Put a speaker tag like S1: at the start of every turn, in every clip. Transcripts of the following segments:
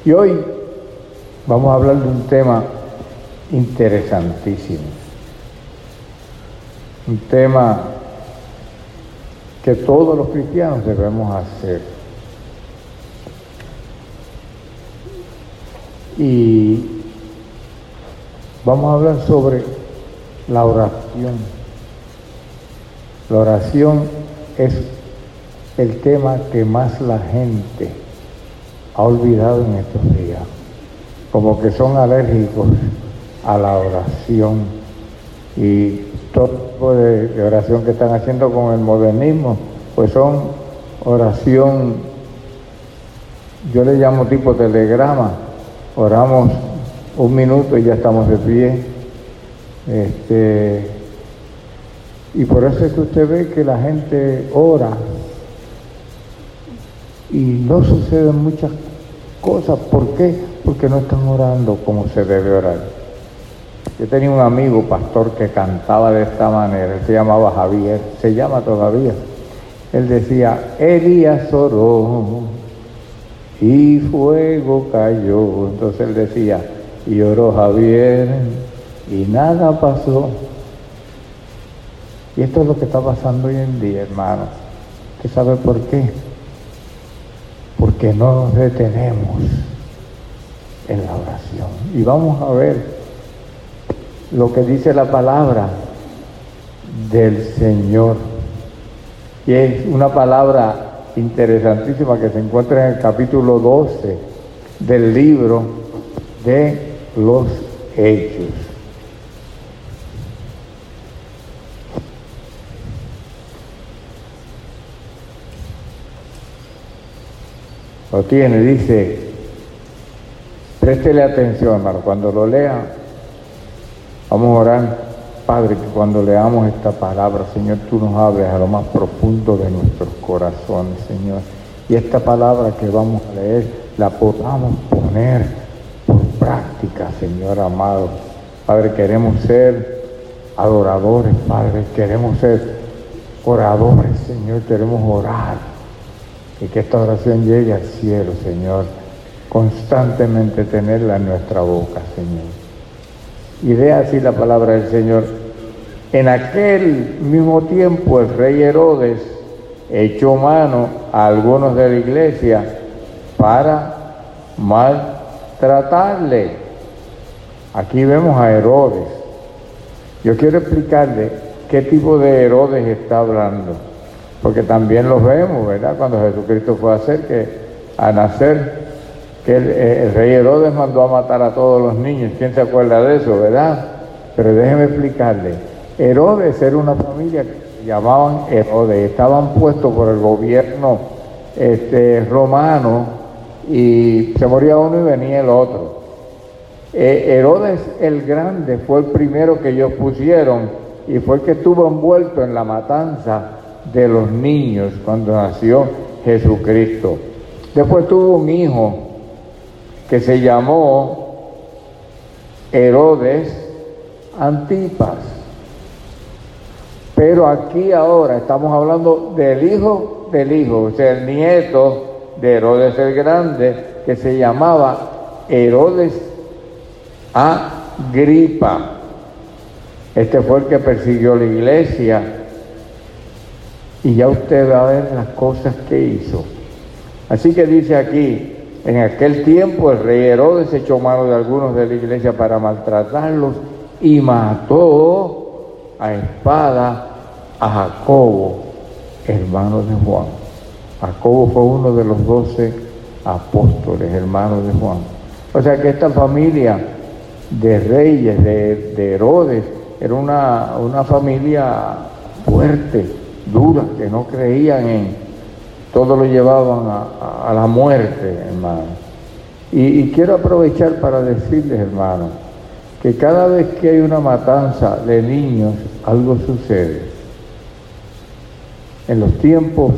S1: Y hoy vamos a hablar de un tema interesantísimo, un tema que todos los cristianos debemos hacer. Y vamos a hablar sobre la oración. La oración es el tema que más la gente ha olvidado en estos días, como que son alérgicos a la oración y todo tipo de oración que están haciendo con el modernismo, pues son oración, yo le llamo tipo telegrama, oramos un minuto y ya estamos de pie, y por eso es que usted ve que la gente ora y no suceden muchas cosas. ¿Por qué? Porque no están orando como se debe orar. Yo tenía un amigo pastor que cantaba de esta manera, él se llamaba Javier, se llama todavía. Él decía: Elías oró y fuego cayó. Entonces él decía: y oró Javier y nada pasó. Y esto es lo que está pasando hoy en día, hermanos. ¿Usted sabe por qué? Porque no nos detenemos en la oración. Y vamos a ver lo que dice la palabra del Señor. Y es una palabra interesantísima que se encuentra en el capítulo 12 del libro de los Hechos. Lo tiene, dice, préstele atención, hermano, cuando lo lea, vamos a orar, Padre, que cuando leamos esta palabra, Señor, tú nos hables a lo más profundo de nuestros corazones, Señor, y esta palabra que vamos a leer, la podamos poner por práctica, Señor amado. Padre, queremos ser adoradores, Padre, queremos ser oradores, Señor, queremos orar. Y que esta oración llegue al cielo, Señor, constantemente tenerla en nuestra boca, Señor. Y ve así la palabra del Señor. En aquel mismo tiempo el rey Herodes echó mano a algunos de la iglesia para maltratarle. Aquí vemos a Herodes. Yo quiero explicarle qué tipo de Herodes está hablando, porque también los vemos, ¿verdad? Cuando Jesucristo fue a nacer, que el rey Herodes mandó a matar a todos los niños. ¿Quién se acuerda de eso, verdad? Pero déjeme explicarle. Herodes era una familia que se llamaban Herodes, estaban puestos por el gobierno romano, y se moría uno y venía el otro. Herodes el Grande fue el primero que ellos pusieron y fue el que estuvo envuelto en la matanza de los niños cuando nació Jesucristo. Después tuvo un hijo que se llamó Herodes Antipas. Pero aquí ahora estamos hablando del hijo, o sea, el nieto de Herodes el Grande, que se llamaba Herodes Agripa. Este fue el que persiguió la iglesia. Y ya usted va a ver las cosas que hizo. Así que dice aquí: en aquel tiempo el rey Herodes echó mano de algunos de la iglesia para maltratarlos y mató a espada a Jacobo, hermano de Juan. Jacobo fue uno de los 12 apóstoles, hermanos de Juan. O sea que esta familia de reyes, de Herodes, era una familia fuerte, dura, que no creían en, todo lo llevaban a la muerte, hermano. Y quiero aprovechar para decirles, hermano, que cada vez que hay una matanza de niños, algo sucede. En los tiempos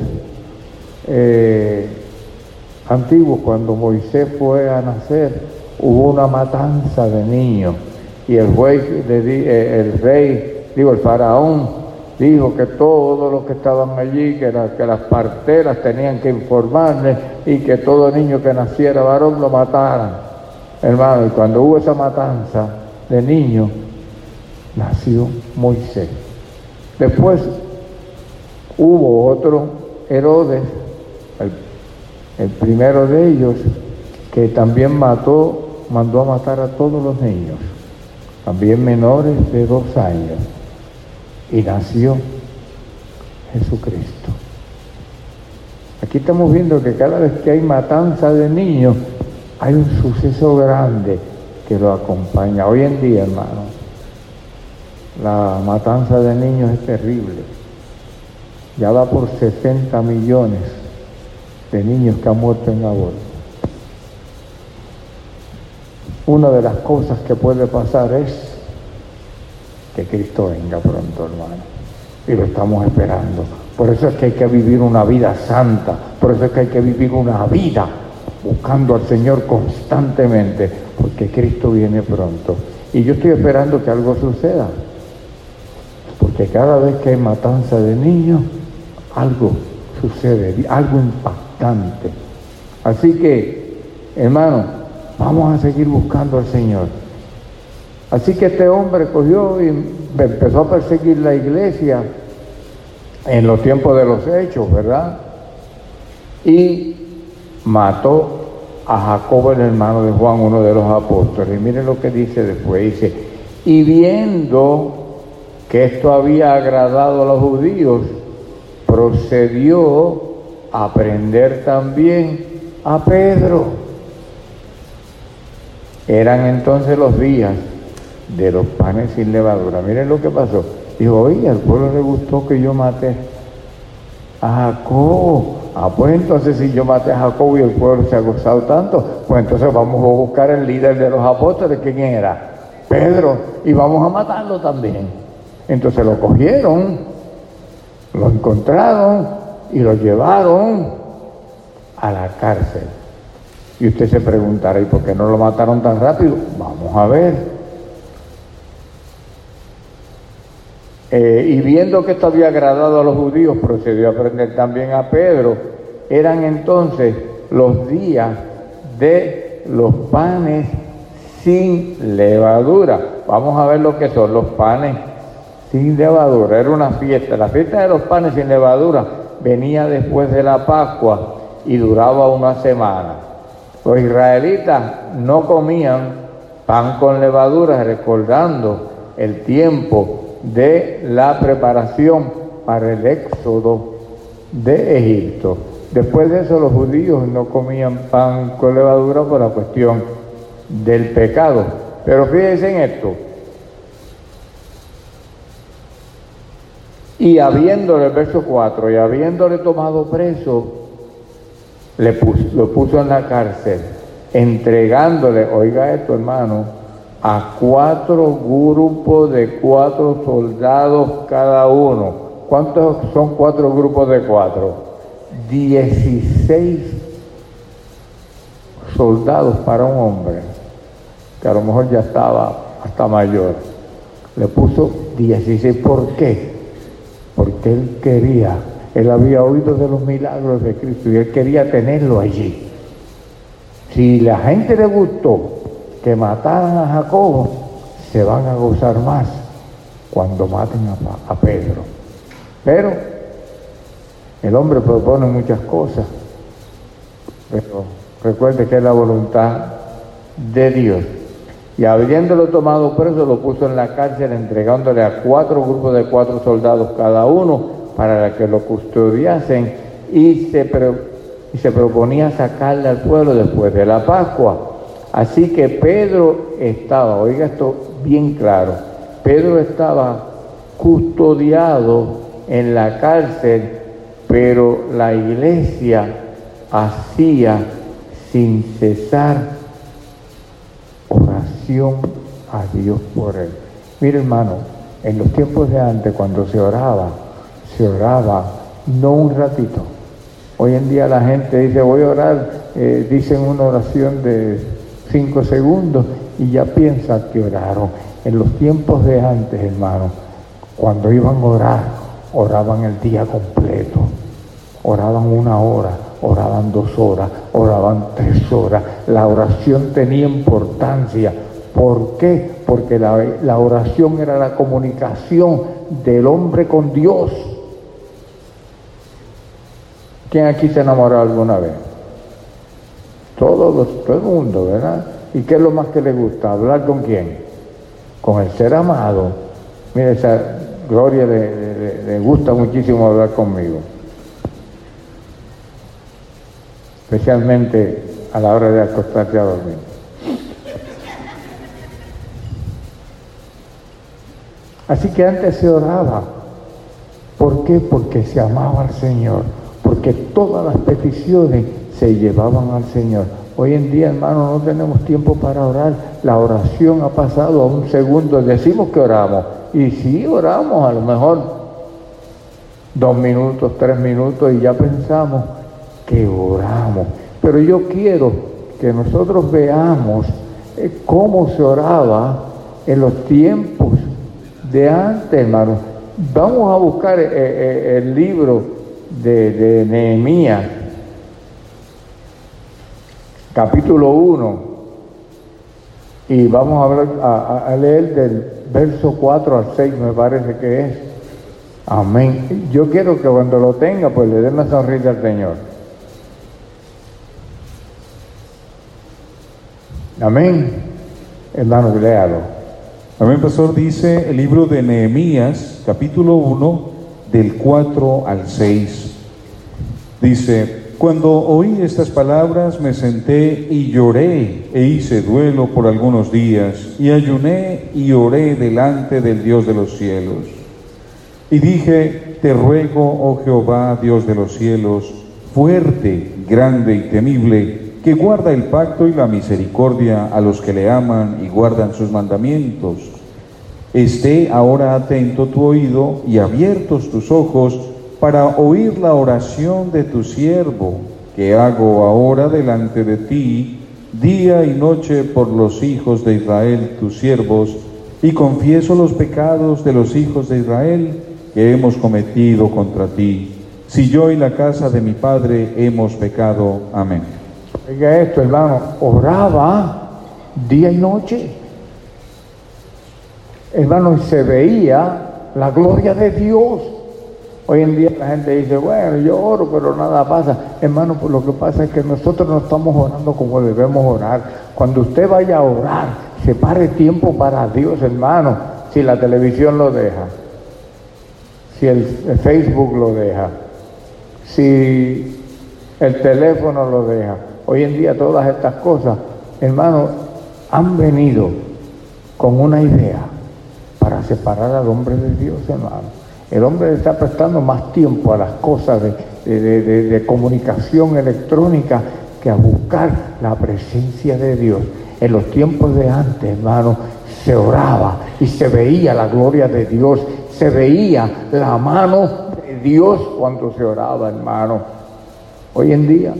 S1: antiguos, cuando Moisés fue a nacer, hubo una matanza de niños, y el faraón dijo que todos los que estaban allí, que las parteras tenían que informarle y que todo niño que naciera varón lo mataran. Hermano, y cuando hubo esa matanza de niños, nació Moisés. Después hubo otro Herodes, el primero de ellos, que también mandó a matar a todos los niños, también menores de 2 años, y nació Jesucristo. Aquí estamos viendo que cada vez que hay matanza de niños, hay un suceso grande que lo acompaña. Hoy en día, hermano, la matanza de niños es terrible. Ya va por 60 millones de niños que han muerto en aborto. Una de las cosas que puede pasar es que Cristo venga pronto, hermano, y lo estamos esperando. Por eso es que hay que vivir una vida santa, por eso es que hay que vivir una vida buscando al Señor constantemente, porque Cristo viene pronto. Y yo estoy esperando que algo suceda, porque cada vez que hay matanza de niños, algo sucede, algo impactante. Así que, hermano, vamos a seguir buscando al Señor. Así que este hombre cogió y empezó a perseguir la iglesia en los tiempos de los Hechos, ¿verdad? Y mató a Jacobo, el hermano de Juan, uno de los apóstoles. Y miren lo que dice después, dice, y viendo que esto había agradado a los judíos, procedió a prender también a Pedro. Eran entonces los días de los panes sin levadura. Miren lo que pasó. Dijo, oye, al pueblo le gustó que yo maté a Jacobo. Pues entonces si yo maté a Jacobo y el pueblo se ha gozado tanto, pues entonces vamos a buscar el líder de los apóstoles. ¿Quién era? Pedro. Y vamos a matarlo también. Entonces lo cogieron, lo encontraron y lo llevaron a la cárcel. Y usted se preguntará, ¿y por qué no lo mataron tan rápido? Vamos a ver. Y viendo que esto había agradado a los judíos, procedió a prender también a Pedro. Eran entonces los días de los panes sin levadura. Vamos a ver lo que son los panes sin levadura. Era una fiesta. La fiesta de los panes sin levadura venía después de la Pascua y duraba una semana. Los israelitas no comían pan con levadura, recordando el tiempo de la preparación para el éxodo de Egipto. Después de eso, los judíos no comían pan con levadura por la cuestión del pecado. Pero fíjense en esto. Y habiéndole, el verso 4, y habiéndole tomado preso, lo puso en la cárcel, entregándole, oiga esto, hermano, a 4 grupos de 4 soldados cada uno. ¿Cuántos son 4 grupos de 4? 16 soldados para un hombre, que a lo mejor ya estaba hasta mayor. Le puso 16. ¿Por qué? Porque él había oído de los milagros de Cristo y él quería tenerlo allí. Si la gente le gustó que mataran a Jacobo, se van a gozar más cuando maten a Pedro. Pero el hombre propone muchas cosas, pero recuerde que es la voluntad de Dios. Y habiéndolo tomado preso, lo puso en la cárcel, entregándole a 4 grupos de 4 soldados cada uno para que lo custodiasen, y se proponía sacarle al pueblo después de la Pascua. Así que Pedro estaba, oiga esto bien claro, Pedro estaba custodiado en la cárcel, pero la iglesia hacía sin cesar oración a Dios por él. Mire, hermano, en los tiempos de antes, cuando se oraba no un ratito. Hoy en día la gente dice, voy a orar, dicen una oración de 5 segundos y ya piensan que oraron. En los tiempos de antes, hermano, cuando iban a orar, oraban el día completo, oraban 1 hora, oraban 2 horas, oraban 3 horas. La oración tenía importancia. ¿Por qué? Porque la oración era la comunicación del hombre con Dios. ¿Quién aquí se enamoró alguna vez? Todo el mundo, ¿verdad? ¿Y qué es lo más que le gusta? ¿Hablar con quién? Con el ser amado. Mire, esa Gloria le gusta muchísimo hablar conmigo. Especialmente a la hora de acostarse a dormir. Así que antes se oraba. ¿Por qué? Porque se amaba al Señor. Porque todas las peticiones se llevaban al Señor. Hoy en día, hermano, no tenemos tiempo para orar. La oración ha pasado a un segundo. Decimos que oramos. Y sí, oramos a lo mejor 2 minutos, 3 minutos y ya pensamos que oramos. Pero yo quiero que nosotros veamos cómo se oraba en los tiempos de antes, hermano. Vamos a buscar el libro de Nehemías, capítulo 1, y vamos a leer del verso 4 al 6, me parece que es. Amén. Yo quiero que cuando lo tenga, pues le den una sonrisa al Señor. Amén. Hermanos, léalo.
S2: Amén, pastor. Dice el libro de Nehemías, capítulo 1, del 4 al 6. Dice: cuando oí estas palabras me senté y lloré e hice duelo por algunos días, y ayuné y oré delante del Dios de los cielos. Y dije: te ruego, oh Jehová, Dios de los cielos, fuerte, grande y temible, que guarda el pacto y la misericordia a los que le aman y guardan sus mandamientos. Esté ahora atento tu oído y abiertos tus ojos para oír la oración de tu siervo, que hago ahora delante de ti, día y noche por los hijos de Israel, tus siervos, y confieso los pecados de los hijos de Israel que hemos cometido contra ti. Si yo y la casa de mi padre hemos pecado. Amén.
S1: Oiga esto, hermano, oraba día y noche. Hermano, y se veía la gloria de Dios. Hoy en día la gente dice, bueno, yo oro, pero nada pasa. Hermano, pues lo que pasa es que nosotros no estamos orando como debemos orar. Cuando usted vaya a orar, separe tiempo para Dios, hermano. Si la televisión lo deja, si el Facebook lo deja, si el teléfono lo deja. Hoy en día todas estas cosas, hermano, han venido con una idea para separar al hombre de Dios, hermano. El hombre le está prestando más tiempo a las cosas de comunicación electrónica que a buscar la presencia de Dios. En los tiempos de antes, hermano, se oraba y se veía la gloria de Dios, se veía la mano de Dios cuando se oraba, hermano. Hoy en día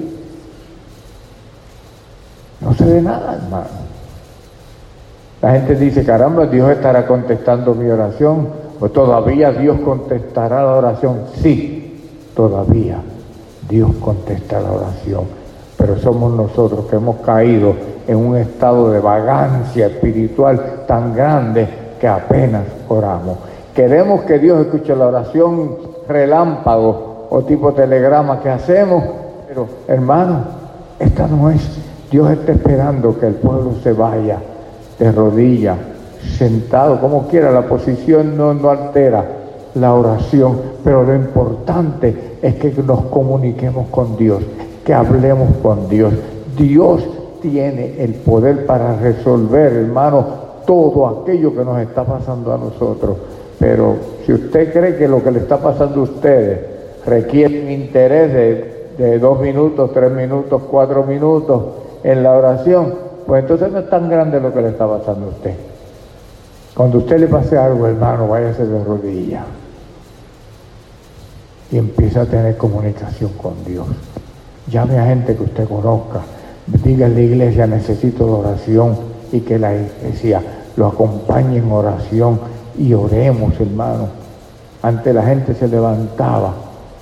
S1: no se ve nada, hermano. La gente dice, caramba, Dios estará contestando mi oración. ¿O todavía Dios contestará la oración? Sí, todavía Dios contesta la oración. Pero somos nosotros que hemos caído en un estado de vagancia espiritual tan grande que apenas oramos. Queremos que Dios escuche la oración relámpago o tipo telegrama que hacemos, pero hermano, esta no es. Dios está esperando que el pueblo se vaya de rodillas, sentado, como quiera, la posición no altera la oración, pero lo importante es que nos comuniquemos con Dios, que hablemos con Dios. Dios tiene el poder para resolver, hermano, todo aquello que nos está pasando a nosotros. Pero si usted cree que lo que le está pasando a ustedes requiere un interés de 2 minutos, 3 minutos, 4 minutos en la oración, pues entonces no es tan grande lo que le está pasando a usted. Cuando a usted le pase algo, hermano, váyase de rodillas y empieza a tener comunicación con Dios. Llame a gente que usted conozca, diga a la iglesia, necesito la oración, y que la iglesia lo acompañe en oración y oremos, hermano. Antes la gente se levantaba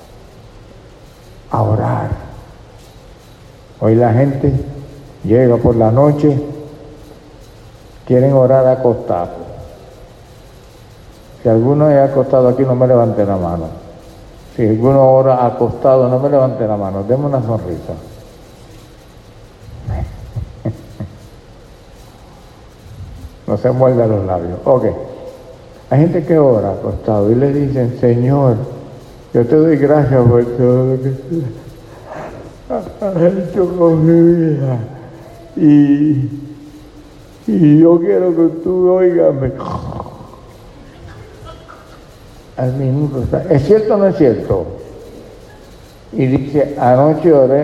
S1: a orar. Hoy la gente llega por la noche, quieren orar acostados. Si alguno es acostado aquí, no me levante la mano. Si alguno ora acostado, no me levante la mano. Deme una sonrisa. No se muerda los labios. Ok. Hay gente que ora acostado y le dicen, Señor, yo te doy gracias por todo lo que tú has hecho con mi vida. Y yo quiero que tú oígame. Al minuto. ¿Es cierto o no es cierto? Y dice, anoche oré.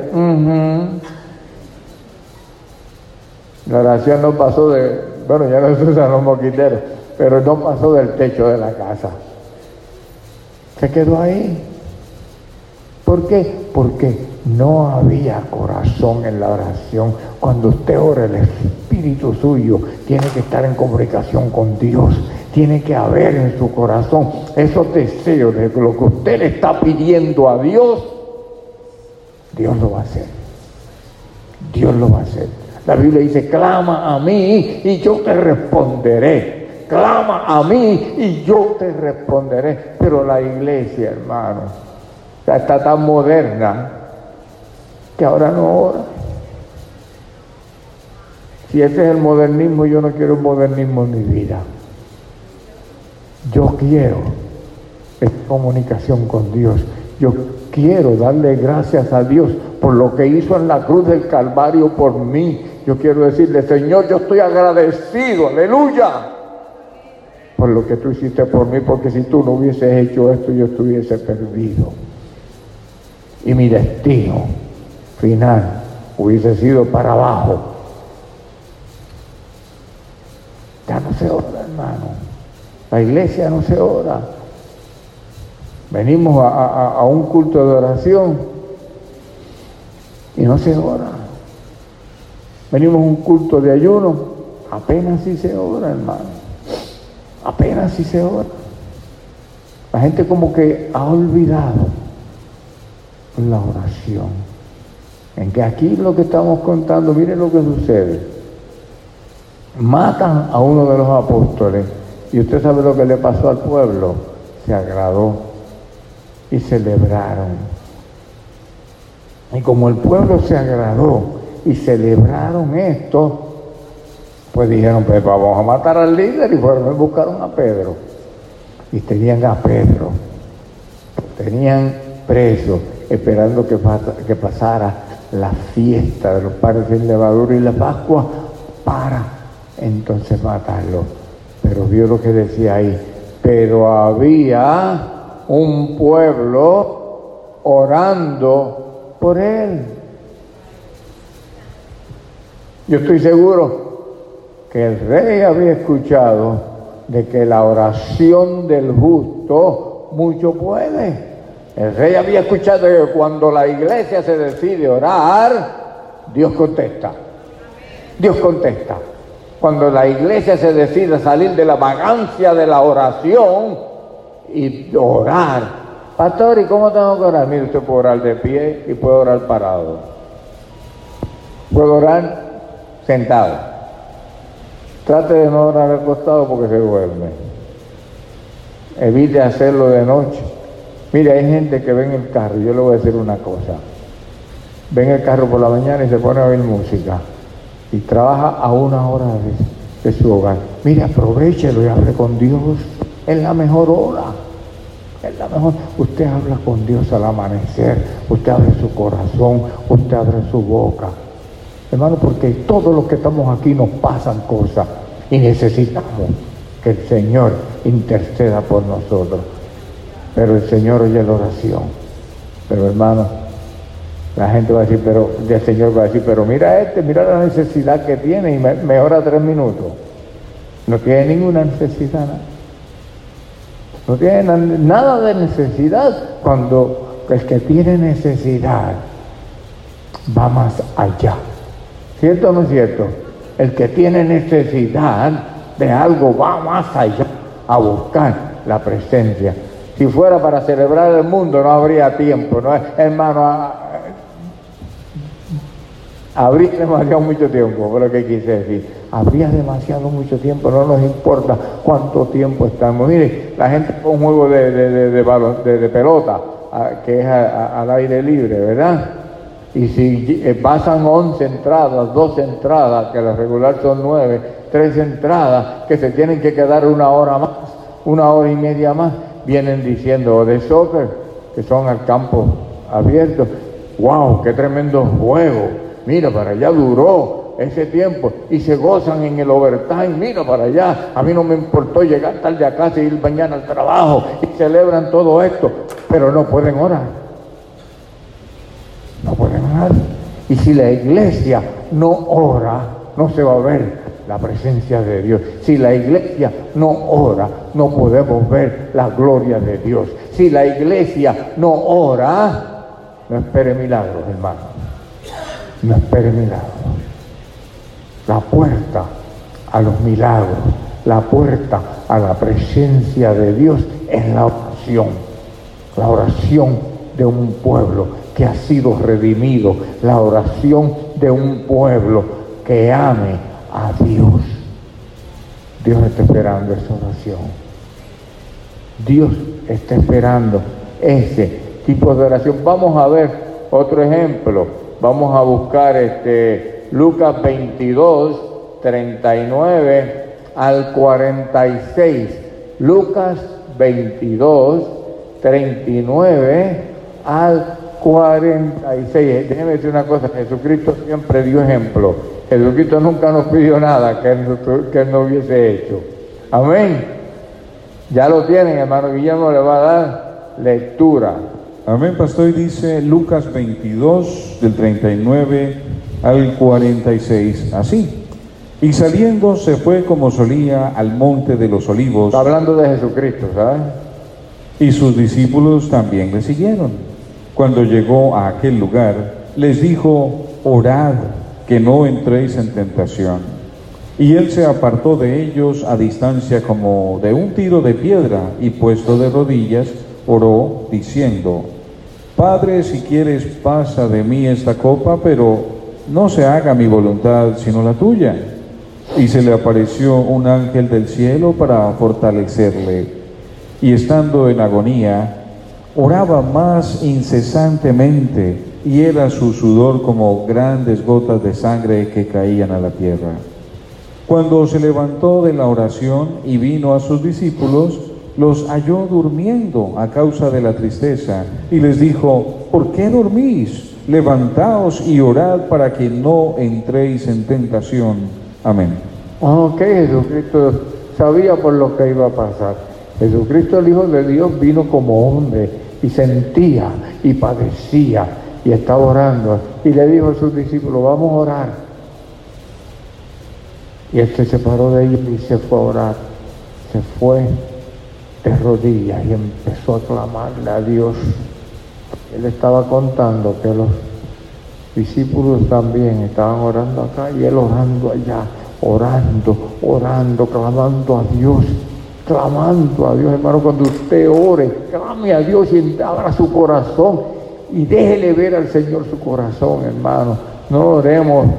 S1: La oración no pasó bueno, ya no se usan los moquiteros, pero no pasó del techo de la casa. Se quedó ahí. ¿Por qué? Porque no había corazón en la oración. Cuando usted ora, el espíritu suyo tiene que estar en comunicación con Dios. Tiene que haber en su corazón esos deseos de lo que usted le está pidiendo a Dios. Dios lo va a hacer. Dios lo va a hacer. La Biblia dice, clama a mí y yo te responderé. Clama a mí y yo te responderé. Pero la iglesia, hermano, está tan moderna que ahora no ora. Si ese es el modernismo, yo no quiero un modernismo en mi vida. Yo quiero esta comunicación con Dios. Yo quiero darle gracias a Dios por lo que hizo en la cruz del Calvario por mí. Yo quiero decirle, Señor, yo estoy agradecido, aleluya, por lo que tú hiciste por mí, porque si tú no hubieses hecho esto, yo estuviese perdido. Y mi destino final hubiese sido para abajo. Ya no se ora, hermano. La iglesia no se ora. Venimos a un culto de oración y no se ora. Venimos a un culto de ayuno, apenas si se ora, hermano. Apenas si se ora. La gente como que ha olvidado la oración. En que aquí lo que estamos contando, miren lo que sucede. Matan a uno de los apóstoles y usted sabe lo que le pasó al pueblo. Se agradó y celebraron. Y como el pueblo se agradó y celebraron esto, pues dijeron, pues vamos a matar al líder, y fueron y buscaron a Pedro. Y tenían a Pedro, tenían preso, esperando que pasara la fiesta de los panes sin levadura y la Pascua para entonces matarlo. Pero vio lo que decía ahí, pero había un pueblo orando por él. Yo estoy seguro que el rey había escuchado de que la oración del justo mucho puede. El rey había escuchado que cuando la iglesia se decide orar, Dios contesta. Dios contesta. Cuando la iglesia se decide salir de la vagancia de la oración y orar. Pastor, ¿y cómo tengo que orar? Mire, usted puede orar de pie y puede orar parado. Puede orar sentado. Trate de no orar acostado porque se duerme. Evite hacerlo de noche. Mire, hay gente que ve en el carro, yo le voy a decir una cosa. Ve en el carro por la mañana y se pone a oír música. Y trabaja a una hora de su hogar. Mire, aprovéchelo y hable con Dios. Es la mejor hora. Es la mejor. Usted habla con Dios al amanecer. Usted abre su corazón. Usted abre su boca. Hermano, porque todos los que estamos aquí nos pasan cosas y necesitamos que el Señor interceda por nosotros. Pero el Señor oye la oración. Pero hermano, la gente va a decir, pero el Señor va a decir, pero mira mira la necesidad que tiene y mejora 3 minutos. No tiene ninguna necesidad. No tiene nada de necesidad, cuando el que tiene necesidad va más allá. ¿Cierto o no es cierto? El que tiene necesidad de algo va más allá a buscar la presencia Si fuera para celebrar el mundo no habría tiempo, ¿no? Hermano, habría demasiado mucho tiempo, fue lo que quise decir. Habría demasiado mucho tiempo, no nos importa cuánto tiempo estamos. Mire, la gente con un juego de pelota, que es al aire libre, ¿verdad? Y si pasan 11 entradas, 12 entradas, que la regular son 9, 3 entradas, que se tienen que quedar 1 hora más, 1 hora y media más, vienen diciendo de soccer, que son al campo abierto, ¡wow! ¡Qué tremendo juego! Mira, para allá duró ese tiempo y se gozan en el overtime, mira para allá, a mí no me importó llegar tarde a casa y ir mañana al trabajo, y celebran todo esto, pero no pueden orar. No pueden orar. Y si la iglesia no ora, no se va a ver la presencia de Dios. Si la iglesia no ora, no podemos ver la gloria de Dios. Si la iglesia no ora, no espere milagros, hermano. No espere milagros. La puerta a los milagros, la puerta a la presencia de Dios es la oración. La oración de un pueblo que ha sido redimido, la oración de un pueblo que ame a Dios. Dios está esperando esa oración. Dios está esperando ese tipo de oración. Vamos a ver otro ejemplo. Vamos a buscar Lucas 22, 39 al 46. Lucas 22, 39 al 46. Déjeme decir una cosa, Jesucristo siempre dio ejemplo. Jesucristo nunca nos pidió nada que él no hubiese hecho. Amén. Ya lo tienen, hermano Guillermo le va a dar lectura.
S2: Amén, pastor, y dice Lucas 22, del 39 al 46, así. Y saliendo se fue como solía al monte de los olivos.
S1: Está hablando de Jesucristo, ¿sabes?
S2: Y sus discípulos también le siguieron. Cuando llegó a aquel lugar, les dijo, orad, que no entréis en tentación. Y él se apartó de ellos a distancia como de un tiro de piedra, y puesto de rodillas, oró, diciendo, Padre, si quieres, pasa de mí esta copa, pero no se haga mi voluntad, sino la tuya. Y se le apareció un ángel del cielo para fortalecerle. Y estando en agonía, oraba más incesantemente, y era su sudor como grandes gotas de sangre que caían a la tierra. Cuando se levantó de la oración y vino a sus discípulos, los halló durmiendo a causa de la tristeza, y les dijo, ¿por qué dormís? Levantaos y orad para que no entréis en tentación. Amén.
S1: Ok, Jesucristo sabía por lo que iba a pasar. Jesucristo, el Hijo de Dios, vino como hombre y sentía y padecía y estaba orando. Y le dijo a sus discípulos, vamos a orar. Y se separó de ellos y se fue a orar. Se fue de rodillas y empezó a clamarle a Dios. Él estaba contando que los discípulos también estaban orando acá y él orando allá, orando, clamando a Dios, hermano. Cuando usted ore, clame a Dios y abra su corazón y déjele ver al Señor su corazón, hermano. No oremos,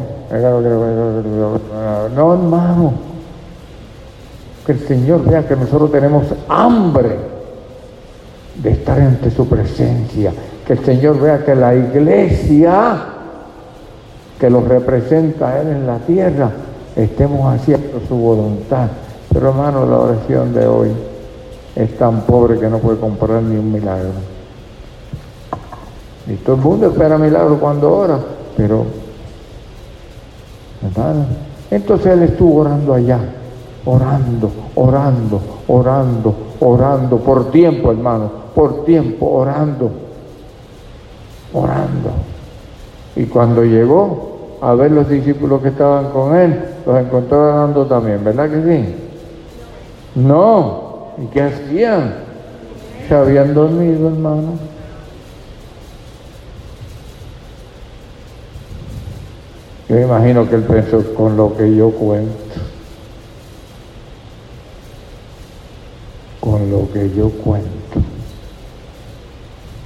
S1: no, hermano. Que el Señor vea que nosotros tenemos hambre de estar ante su presencia. Que el Señor vea que la iglesia que lo representa a Él en la tierra, estemos haciendo su voluntad. Pero hermano, la oración de hoy es tan pobre que no puede comprar ni un milagro. Y todo el mundo espera milagro cuando ora, pero hermano, entonces él estuvo orando allá, orando, por tiempo, hermano, por tiempo, orando. Y cuando llegó a ver los discípulos que estaban con él, los encontró orando también, ¿verdad que sí? No. ¿Y qué hacían? Se habían dormido, hermano. Yo imagino que él pensó, con lo que yo cuento,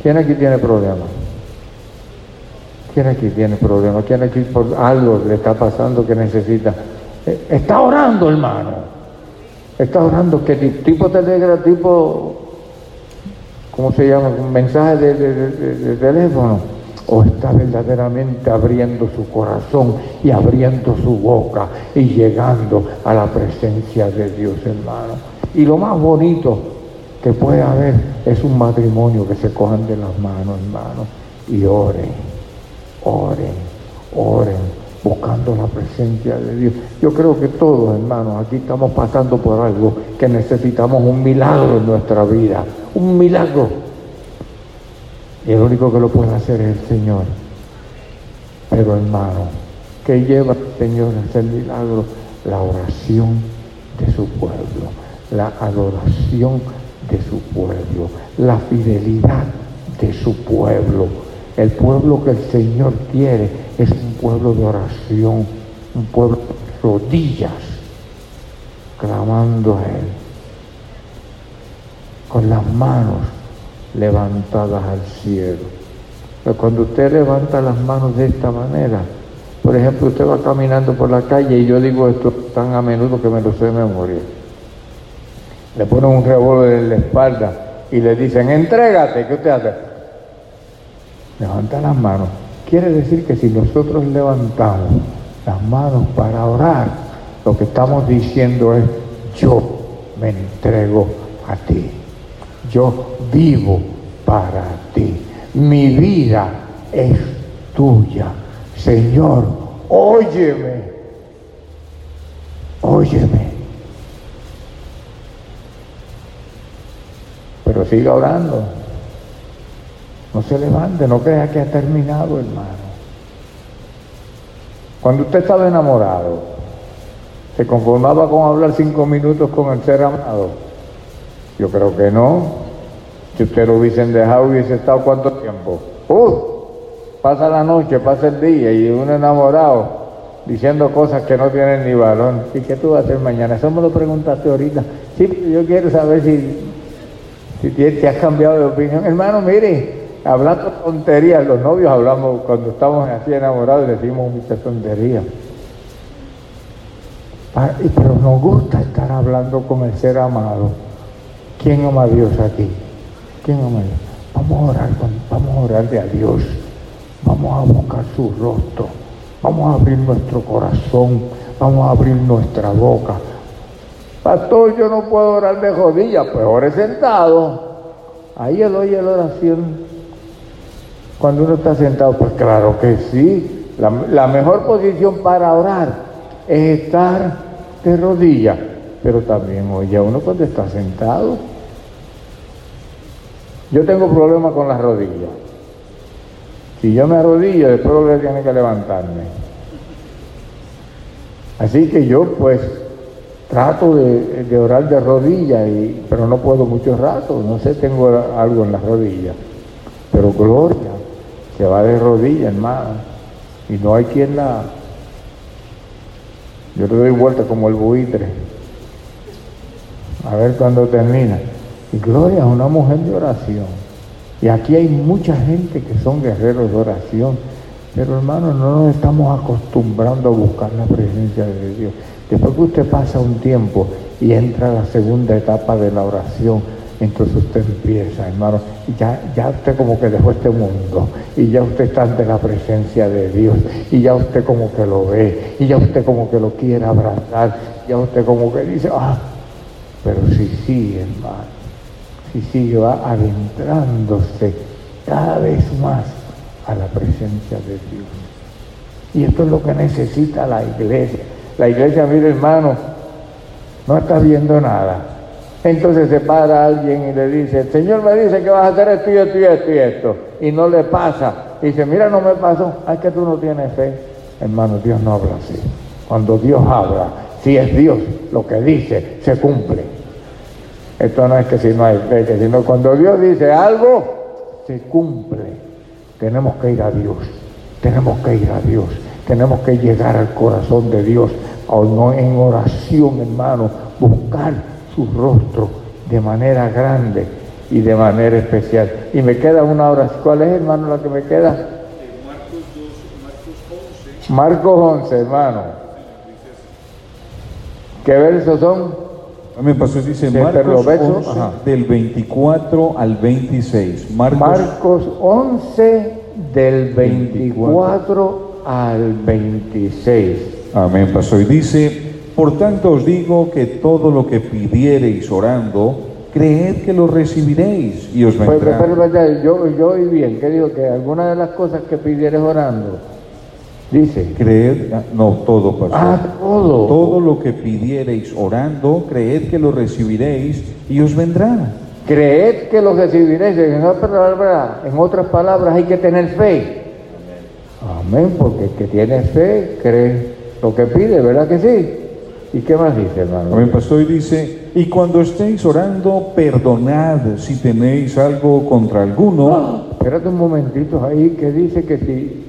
S1: ¿Quién aquí tiene problemas? ¿Quién aquí tiene problemas? ¿Quién aquí por algo le está pasando que necesita? Está orando, hermano. Está orando. ¿Qué tipo te alegra? Tipo, ¿cómo se llama? Un mensaje de teléfono. O está verdaderamente abriendo su corazón y abriendo su boca y llegando a la presencia de Dios, hermano. Y lo más bonito que puede haber es un matrimonio que se cojan de las manos, hermano, y oren, buscando la presencia de Dios. Yo creo que todos, hermanos, aquí estamos pasando por algo que necesitamos un milagro en nuestra vida, un milagro. Y el único que lo puede hacer es el Señor. Pero, hermano, ¿qué lleva al Señor a hacer milagros? La oración de su pueblo, la adoración de su pueblo, la fidelidad de su pueblo. El pueblo que el Señor quiere es un pueblo de oración, un pueblo de rodillas, clamando a Él, con las manos levantadas al cielo. Pero cuando usted levanta las manos de esta manera, por ejemplo, usted va caminando por la calle, y yo digo esto tan a menudo que me lo sé de memoria. Le ponen un revólver en la espalda y le dicen, entrégate. ¿Qué usted hace? Levanta las manos. Quiere decir que si nosotros levantamos las manos para orar, lo que estamos diciendo es, yo me entrego a ti. Yo vivo para ti. Mi vida es tuya. Señor, óyeme. Óyeme. Pero siga orando. No se levante, no crea que ha terminado, hermano. Cuando usted estaba enamorado, ¿se conformaba con hablar 5 minutos con el ser amado? Yo creo que no. Si usted lo hubiesen dejado, hubiese estado ¿cuánto tiempo? Pasa la noche, pasa el día, y uno enamorado diciendo cosas que no tienen ni valor. ¿Y qué tú vas a hacer mañana? Eso me lo preguntaste ahorita. Sí, yo quiero saber si te has cambiado de opinión. Hermano, mire, hablando tonterías, los novios hablamos, cuando estamos así enamorados, decimos muchas tonterías. Pero nos gusta estar hablando con el ser amado. ¿Quién ama a Dios aquí? ¿Quién ama a Dios? Vamos a orarle a Dios. Vamos a buscar su rostro. Vamos a abrir nuestro corazón. Vamos a abrir nuestra boca. Pastor, yo no puedo orar de rodillas. Pues ore sentado. Ahí él oye la oración. Cuando uno está sentado, pues claro que sí. La mejor posición para orar es estar de rodillas. Pero también oye a uno cuando está sentado. Yo tengo problemas con las rodillas. Si yo me arrodillo, después lo que tiene que levantarme. Así que yo pues trato de orar de rodillas, pero no puedo mucho rato. No sé, tengo algo en las rodillas. Pero Gloria se va de rodillas, hermano. Y no hay quien la... Yo le doy vuelta como el buitre. A ver cuándo termina. Y Gloria es una mujer de oración. Y aquí hay mucha gente que son guerreros de oración. Pero hermano, no nos estamos acostumbrando a buscar la presencia de Dios. Después que usted pasa un tiempo y entra a la segunda etapa de la oración, entonces usted empieza, hermano, y ya usted como que dejó este mundo, y ya usted está ante la presencia de Dios, y ya usted como que lo ve, y ya usted como que lo quiere abrazar, ya usted como que dice, pero sí, hermano, si va adentrándose cada vez más a la presencia de Dios. Y esto es lo que necesita la iglesia. La iglesia, mire hermano, no está viendo nada. Entonces se para alguien y le dice, el Señor me dice que vas a hacer esto y esto y esto y esto, y no le pasa. Y dice, mira, no me pasó. Es que tú no tienes fe. Hermano, Dios no habla así. Cuando Dios habla, si es Dios, lo que dice se cumple. Esto no es que si no hay fe, que sino cuando Dios dice algo, se cumple. Tenemos que ir a Dios, tenemos que ir a Dios, tenemos que llegar al corazón de Dios, o no en oración, hermano, buscar su rostro de manera grande y de manera especial. Y me queda una oración. ¿Cuál es, hermano, la que me queda? Marcos 11, hermano. ¿Qué versos son?
S2: Amén, pastor, dice Marcos 11, del 24 al 26.
S1: Marcos 11, del 24 al 26.
S2: Amén, pastor. Y dice: por tanto os digo que todo lo que pidiereis orando, creed que lo recibiréis y os vendrá.
S1: Pero, yo oí bien, que digo que alguna de las cosas que pidieres orando, dice.
S2: Creed, no todo, pastor.
S1: Todo.
S2: Todo lo que pidiereis orando, creed que lo recibiréis y os vendrá.
S1: Creed que lo recibiréis. En otras palabras, hay que tener fe. Amén, porque el que tiene fe, cree lo que pide, ¿verdad que sí? ¿Y qué más dice, hermano?
S2: Amén, pastor, y dice: y cuando estéis orando, perdonad si tenéis algo contra alguno.
S1: Espérate un momentito ahí, que dice que si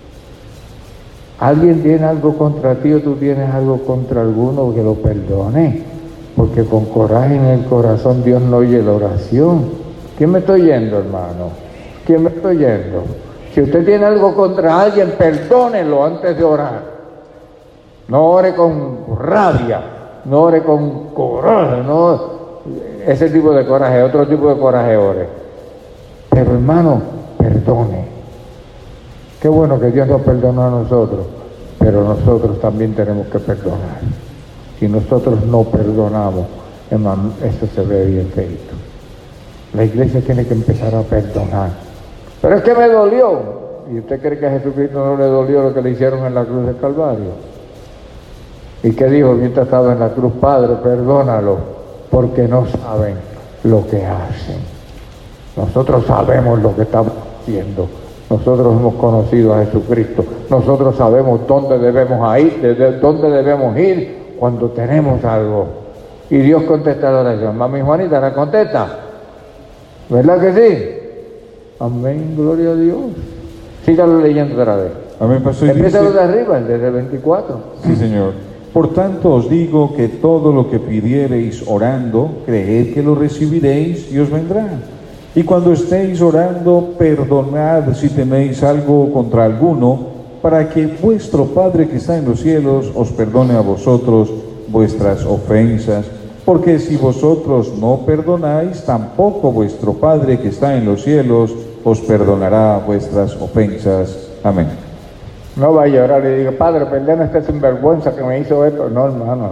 S1: alguien tiene algo contra ti o tú tienes algo contra alguno, que lo perdone, porque con coraje en el corazón Dios no oye la oración. ¿Quién me estoy yendo, hermano? ¿Quién me estoy yendo? Si usted tiene algo contra alguien, perdónelo antes de orar. No ore con rabia, no ore con coraje, no ese tipo de coraje, otro tipo de coraje ore. Pero, hermano, perdone. Qué bueno que Dios nos perdona a nosotros, pero nosotros también tenemos que perdonar. Si nosotros no perdonamos, hermano, eso se ve bien feito. La iglesia tiene que empezar a perdonar. Pero es que me dolió. ¿Y usted cree que a Jesucristo no le dolió lo que le hicieron en la cruz del Calvario? ¿Y qué dijo mientras estaba en la cruz? Padre, perdónalo, porque no saben lo que hacen. Nosotros sabemos lo que estamos haciendo. Nosotros hemos conocido a Jesucristo. Nosotros sabemos dónde debemos ir, desde dónde debemos ir cuando tenemos algo. Y Dios contesta la oración. Mami Juanita, ¿la contesta? ¿Verdad que sí? Amén, gloria a Dios. Sígalo leyendo otra vez.
S2: Amén, pastor.
S1: Empieza de arriba, desde el 24.
S2: Sí, Señor. Por tanto os digo que todo lo que pidiereis orando, creed que lo recibiréis y os vendrá. Y cuando estéis orando, perdonad si tenéis algo contra alguno, para que vuestro Padre que está en los cielos os perdone a vosotros vuestras ofensas. Porque si vosotros no perdonáis, tampoco vuestro Padre que está en los cielos os perdonará vuestras ofensas. Amén.
S1: No vaya a orar y diga: Padre, perdona a este sinvergüenza que me hizo esto. No, hermano,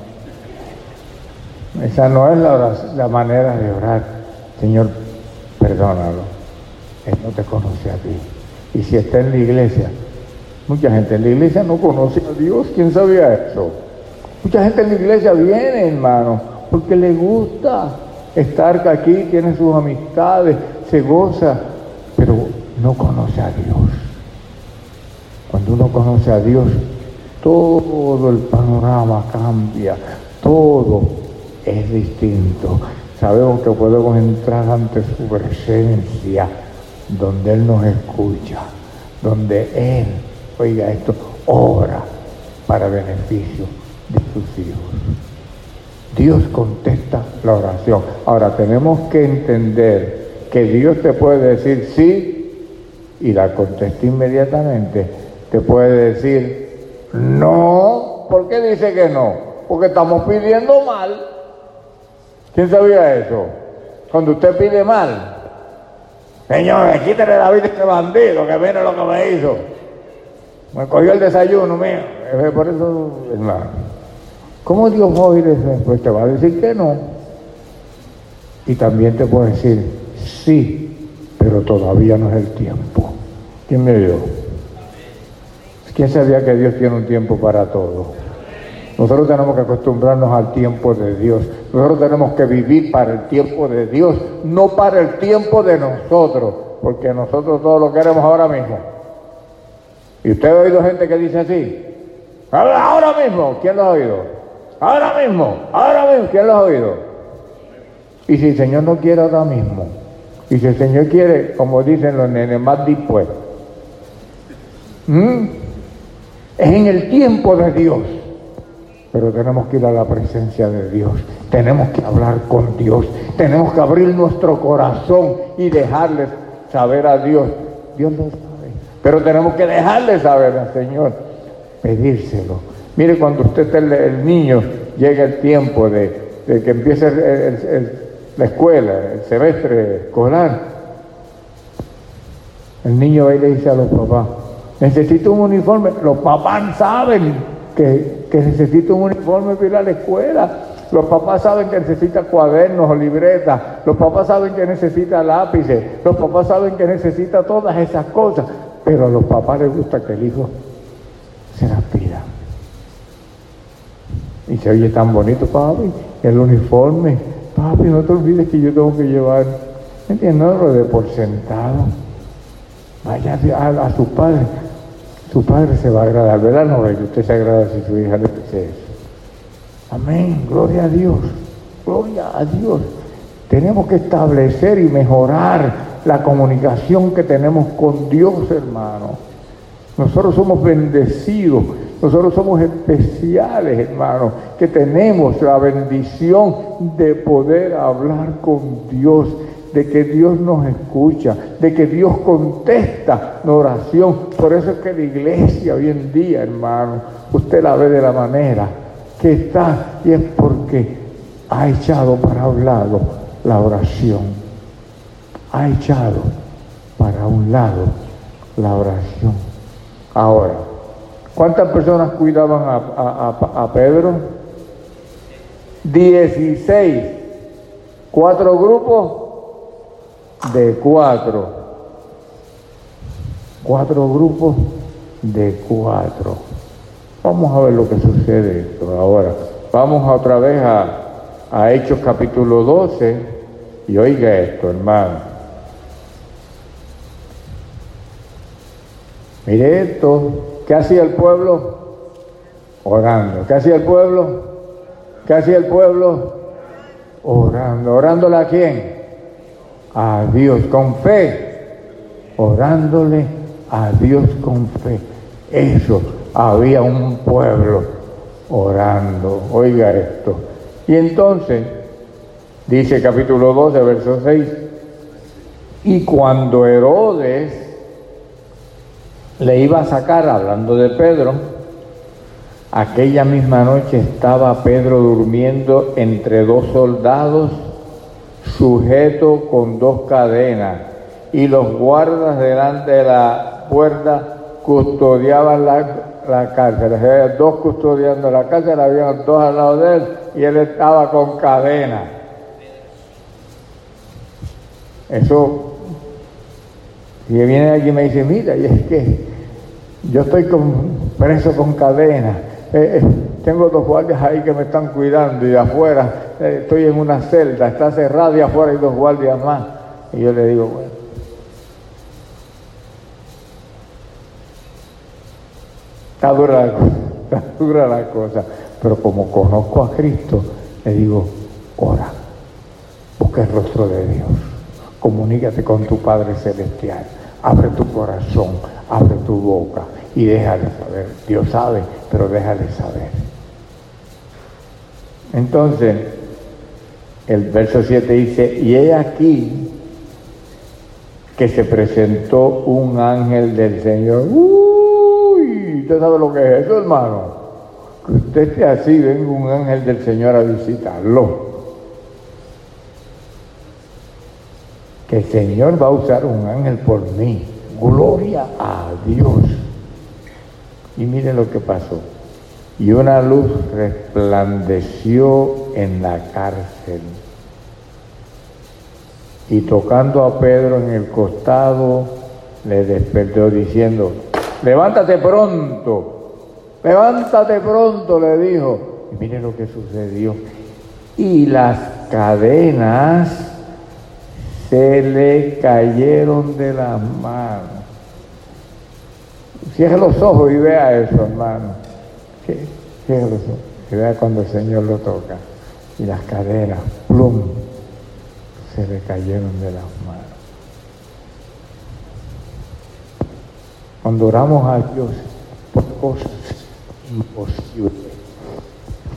S1: no. Esa no es la manera de orar. Señor, perdónalo. Él no te conoce a ti. Y si está en la iglesia, mucha gente en la iglesia no conoce a Dios. ¿Quién sabía eso? Mucha gente en la iglesia viene, hermano, porque le gusta estar aquí, tiene sus amistades, se goza, pero no conoce a Dios. Cuando uno conoce a Dios, todo el panorama cambia, todo es distinto. Sabemos que podemos entrar ante su presencia, donde Él nos escucha, donde Él, oiga esto, obra para beneficio de sus hijos. Dios contesta la oración. Ahora tenemos que entender que Dios te puede decir sí y la contesta inmediatamente. Te puede decir no. ¿Por qué dice que no? Porque estamos pidiendo mal. ¿Quién sabía eso? Cuando usted pide mal, Señor, quítale la vida a este bandido que viene lo que me hizo. Me cogió el desayuno mío. Por eso, hermano, ¿cómo Dios va a oír eso? Pues te va a decir que no. Y también te puede decir sí, pero todavía no es el tiempo. ¿Quién me vio? ¿Quién sabía que Dios tiene un tiempo para todo? Nosotros tenemos que acostumbrarnos al tiempo de Dios. Nosotros tenemos que vivir para el tiempo de Dios, no para el tiempo de nosotros, porque nosotros todo lo queremos ahora mismo. ¿Y usted ha oído gente que dice así? Ahora mismo, ¿quién lo ha oído? Ahora mismo, ¿quién lo ha oído? Y si el Señor no quiere ahora mismo, y si el Señor quiere, como dicen los nenes, más después, es en el tiempo de Dios. pero tenemos que ir a la presencia de Dios, tenemos que hablar con Dios, tenemos que abrir nuestro corazón y dejarle saber a Dios. Dios lo sabe, pero tenemos que dejarle saber al Señor, pedírselo. Mire, cuando usted esté el niño, llega el tiempo de que empiece la escuela, el semestre escolar, el niño va y le dice a los papás, necesito un uniforme. Los papás saben que necesita un uniforme para ir a la escuela. Los papás saben que necesita cuadernos o libretas. Los papás saben que necesita lápices. Los papás saben que necesita todas esas cosas. Pero a los papás les gusta que el hijo se las pida. Y se oye tan bonito, papi, el uniforme. Papi, no te olvides que yo tengo que llevar. ¿Me entiendes? No lo de por sentado. Vaya a sus padres. Su padre se va a agradar, ¿verdad? No, que usted se agrada si su hija le dice eso. Amén, gloria a Dios, gloria a Dios. Tenemos que establecer y mejorar la comunicación que tenemos con Dios, hermano. Nosotros somos bendecidos, nosotros somos especiales, hermano, que tenemos la bendición de poder hablar con Dios, de que Dios nos escucha, de que Dios contesta la oración. Por eso es que la iglesia hoy en día, hermano, usted la ve de la manera que está, y es porque ha echado para un lado la oración, ha echado para un lado la oración. Ahora, ¿cuántas personas cuidaban a Pedro? 16. 4 grupos de 4. 4 grupos de 4. Vamos a ver lo que sucede esto ahora. Vamos otra vez a Hechos capítulo 12 y oiga esto, hermano. Mire esto. ¿Qué hacía el pueblo? Orando. ¿Qué hacía el pueblo? ¿Qué hacía el pueblo? Orando. ¿Orándole a quién? A Dios con fe, orándole a Dios con fe. Eso, había un pueblo orando. Oiga esto. Y entonces, dice capítulo 12, verso 6, y cuando Herodes le iba a sacar, hablando de Pedro, aquella misma noche estaba Pedro durmiendo entre 2 soldados, sujeto con 2 cadenas, y los guardas delante de la puerta custodiaban la cárcel. Había 2 custodiando la cárcel, había 2 al lado de él, y él estaba con cadena. Eso, y viene aquí y me dice, mira, y es que yo estoy preso con cadena. Tengo 2 guardias ahí que me están cuidando, y de afuera estoy en una celda, está cerrada, y afuera hay 2 guardias más. Y yo le digo, bueno, está dura la cosa, pero como conozco a Cristo, le digo, ora, busca el rostro de Dios, comunícate con tu Padre Celestial, abre tu corazón, abre tu boca y déjale saber. Dios sabe, pero déjale saber. Entonces, el verso 7 dice, y he aquí que se presentó un ángel del Señor. Uy, ¿usted sabe lo que es eso, hermano? Que usted esté así, venga un ángel del Señor a visitarlo. Que el Señor va a usar un ángel por mí. Gloria a Dios. Y mire lo que pasó. Y una luz resplandeció en la cárcel. Y tocando a Pedro en el costado, le despertó diciendo, levántate pronto, le dijo. Y mire lo que sucedió. Y las cadenas se le cayeron de las manos. Cierre los ojos y vea eso, hermano. Cierre los ojos y vea cuando el Señor lo toca. Y las cadenas, plum, se le cayeron de las manos. Cuando oramos a Dios por cosas imposibles,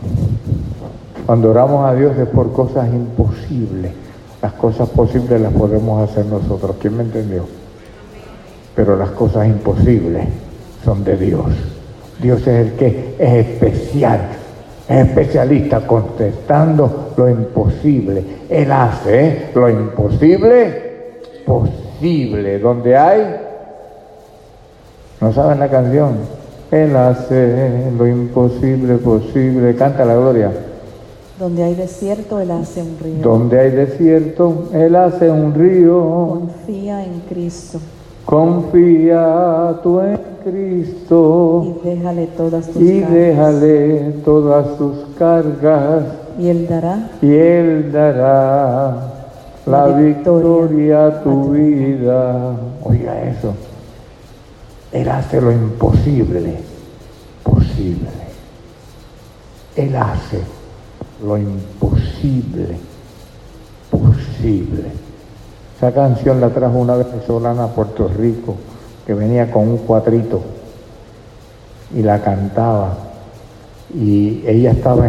S1: Cuando oramos a Dios es por cosas imposibles. Las cosas posibles las podemos hacer nosotros. ¿Quién me entendió? Pero las cosas imposibles son de Dios. Dios es el que es especial, es especialista contestando lo imposible. Él hace lo imposible posible. ¿Dónde hay? ¿No saben la canción? Él hace lo imposible posible. Canta la gloria.
S3: Donde hay desierto, Él hace un río.
S1: Donde hay desierto, Él hace un río.
S3: Confía en Cristo.
S1: Confía tú en Cristo.
S3: Y déjale todas tus
S1: Y
S3: cargas.
S1: déjale todas tus cargas.
S3: Y Él dará
S1: Y Él dará la victoria a tu vida. Oiga eso. Él hace lo imposible posible. Él hace lo imposible posible. Esa canción la trajo una venezolana a Puerto Rico que venía con un cuatrito y la cantaba, y ella estaba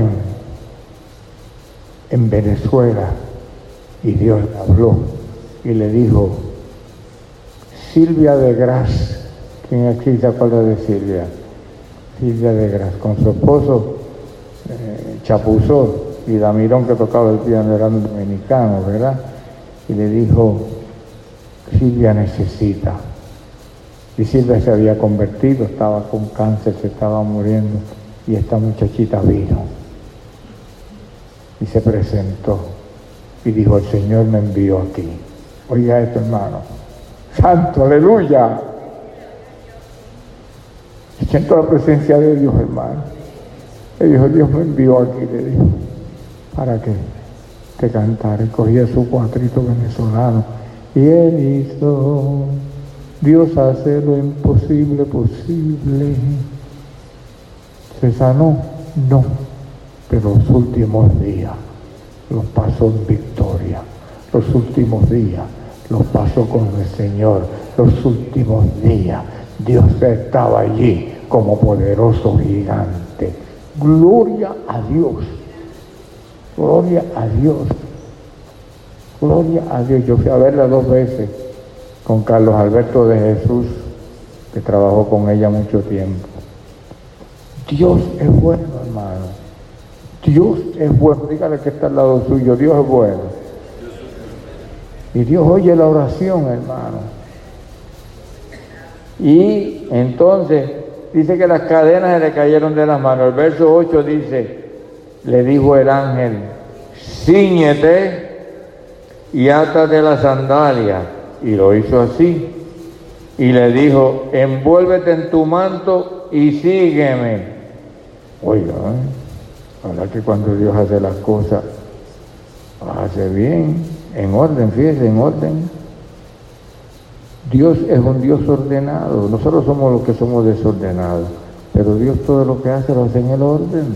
S1: en Venezuela y Dios le habló y le dijo: Silvia de Gras. ¿Quién aquí se acuerda de Silvia? Silvia de Gras, con su esposo Chapuzó y Damirón, que tocaba el piano, eran dominicanos, ¿verdad? Y le dijo: Silvia necesita. Y Silvia se había convertido, estaba con cáncer, se estaba muriendo, y esta muchachita vino y se presentó y dijo: el Señor me envió aquí. Oiga esto, hermano. Santo, aleluya. Siento la presencia de Dios, hermano. Le dijo: Dios me envió aquí, le dijo, para que te cantara. Cogía su cuatrito venezolano y él hizo. Dios hace lo imposible posible. ¿Se sanó? No. Pero los últimos días los pasó en victoria. Los últimos días los pasó con el Señor. Los últimos días Dios estaba allí como poderoso gigante. Gloria a Dios. Gloria a Dios. Gloria a Dios. Yo fui a verla 2 veces con Carlos Alberto de Jesús, que trabajó con ella mucho tiempo. Dios es bueno, hermano. Dios es bueno. Dígale que está al lado suyo: Dios es bueno. Y Dios oye la oración, hermano. Y entonces dice que las cadenas se le cayeron de las manos. El verso 8 dice: le dijo el ángel: cíñete y átate la sandalia. Y lo hizo así. Y le dijo: envuélvete en tu manto y sígueme. Oiga, ahora que cuando Dios hace las cosas, las hace bien, en orden, fíjese, en orden. Dios es un Dios ordenado. Nosotros somos los que somos desordenados, pero Dios todo lo que hace lo hace en el orden.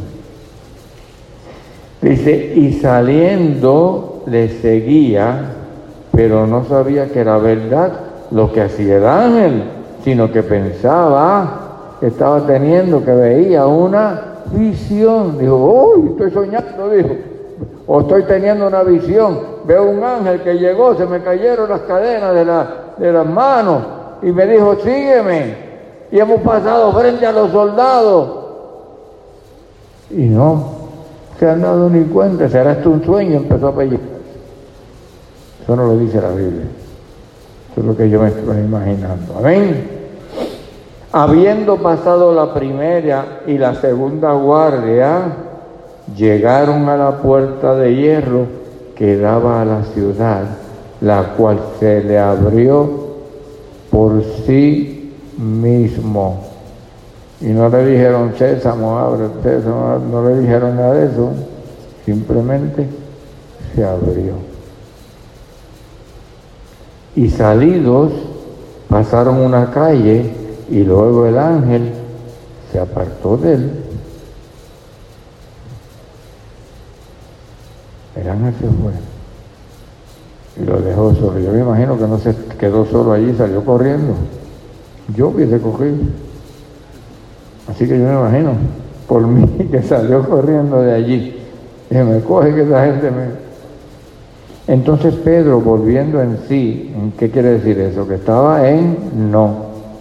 S1: Dice: y saliendo le seguía, pero no sabía que era verdad lo que hacía el ángel, sino que pensaba que estaba teniendo, que veía una visión. Dijo: uy, estoy soñando, dijo, o estoy teniendo una visión. Veo un ángel que llegó, se me cayeron las cadenas de las manos y me dijo: sígueme. Y hemos pasado frente a los soldados y no se han dado ni cuenta. ¿Será esto un sueño? Empezó a pellizcar. Eso no lo dice la Biblia. Eso es lo que yo me estoy imaginando. Amén. Habiendo pasado la primera y la segunda guardia, llegaron a la puerta de hierro que daba a la ciudad, la cual se le abrió por sí mismo. Y no le dijeron: Sésamo, abre, Sésamo, no le dijeron nada de eso. Simplemente se abrió. Y salidos pasaron una calle y luego el ángel se apartó de él. El ángel se fue y lo dejó solo. Yo me imagino que no se quedó solo allí, salió corriendo. Yo hubiese cogido. Así que yo me imagino por mí que salió corriendo de allí. Y me coge que esa gente me... Entonces Pedro, volviendo en sí, ¿qué quiere decir eso? Que estaba en no.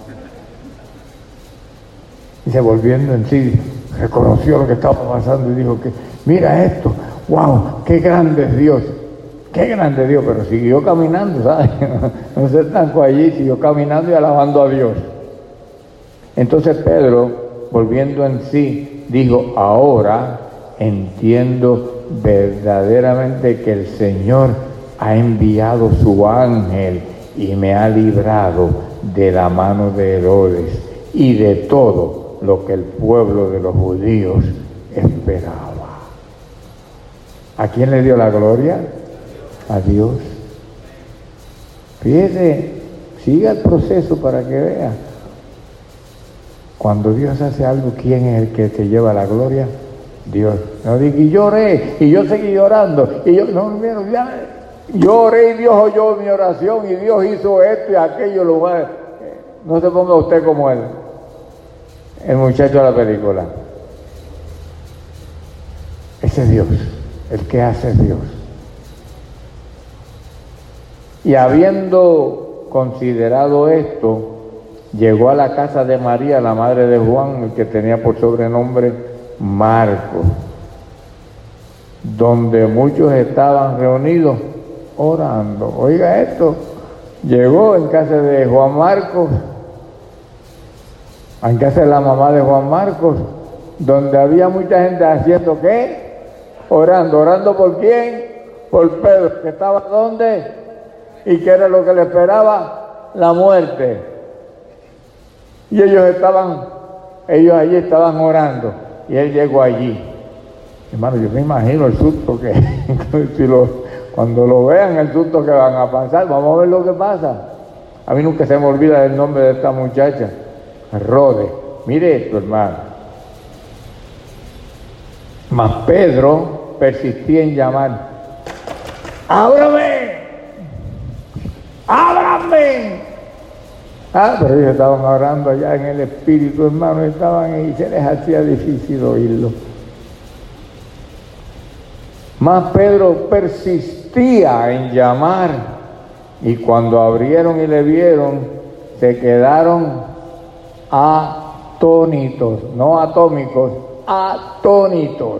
S1: Dice, volviendo en sí, reconoció lo que estaba pasando y dijo que, mira esto, wow, qué grande es Dios, pero siguió caminando, ¿sabes? No se estancó allí, siguió caminando y alabando a Dios. Entonces Pedro, volviendo en sí, dijo, ahora entiendo verdaderamente que el Señor ha enviado su ángel y me ha librado de la mano de Herodes y de todo lo que el pueblo de los judíos esperaba. ¿A quién le dio la gloria? A Dios. Fíjese, siga el proceso para que vea. Cuando Dios hace algo, ¿quién es el que se lleva la gloria? Dios. No diga, y lloré, y yo seguí llorando, y yo, no, mira, yo oré y Dios oyó mi oración, y Dios hizo esto y aquello, no se ponga usted como él, el muchacho de la película. Ese es Dios, el que hace es Dios. Y habiendo considerado esto, llegó a la casa de María, la madre de Juan, el que tenía por sobrenombre Marcos, donde muchos estaban reunidos orando. Oiga esto, llegó en casa de Juan Marcos, en casa de la mamá de Juan Marcos, donde había mucha gente haciendo ¿qué? Orando. ¿Orando por quién? Por Pedro, que estaba ¿dónde? ¿Y qué era lo que le esperaba? La muerte. Y ellos allí estaban orando. Y él llegó allí. Hermano, yo me imagino el susto que, cuando lo vean, el susto que van a pasar. Vamos a ver lo que pasa. A mí nunca se me olvida el nombre de esta muchacha, Rode. Mire esto, hermano. Mas Pedro persistía en llamar: ¡ábrame! ¡Ábrame! Pero ellos estaban orando allá en el espíritu, hermano, estaban ahí, y se les hacía difícil oírlo. Mas Pedro persistía en llamar, y cuando abrieron y le vieron, se quedaron atónitos, no atómicos, atónitos.